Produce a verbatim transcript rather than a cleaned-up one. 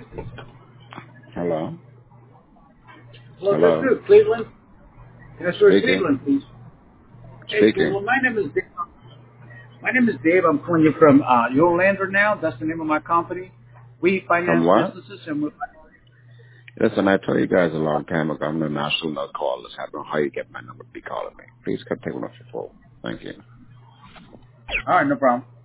Hello? Hello, this Hello? is Cleveland. Can I start Speaking. Cleveland, please? Hey, Speaking. Cleveland. My name is Dave. My name is Dave. I'm calling you from uh, Yolander now. That's the name of my company. We From finance what? businesses and we. Listen, I told you guys a long time ago, I'm a national no call. I don't know how you get my number to be calling me. Please come take one off your phone. Thank you. All right, no problem.